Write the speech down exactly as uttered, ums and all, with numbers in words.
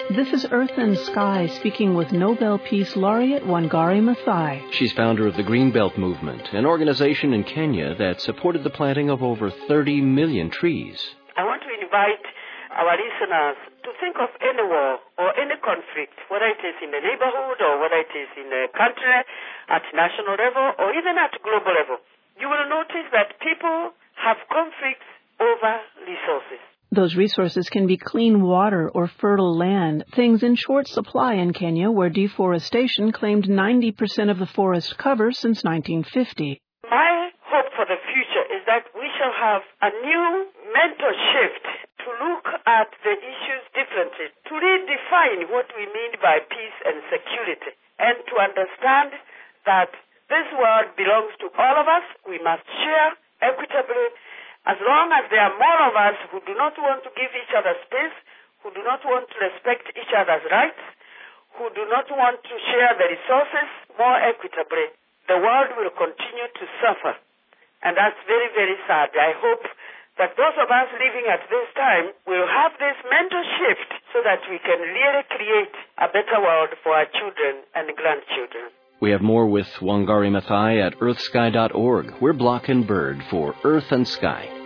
This is Earth and Sky, speaking with Nobel Peace Laureate Wangari Maathai. She's founder of the Greenbelt Movement, an organization in Kenya that supported the planting of over thirty million trees. I want to invite our listeners to think of any war or any conflict, whether it is in the neighborhood or whether it is in a country, at national level or even at global level. You will notice that people have conflicts over resources. Those resources can be clean water or fertile land, things in short supply in Kenya, where deforestation claimed ninety percent of the forest cover since nineteen fifty. My hope for the future is that we shall have a new mental shift to look at the issues differently, to redefine what we mean by peace and security, and to understand that this world belongs to all of us. We must share equitably. As long as there are more of us who do not want to give each other space, who do not want to respect each other's rights, who do not want to share the resources more equitably, the world will continue to suffer. And that's very, very sad. I hope that those of us living at this time will have this mental shift so that we can really create a better world for our children and grandchildren. We have more with Wangari Maathai at earth sky dot org. We're Block and Bird for Earth and Sky.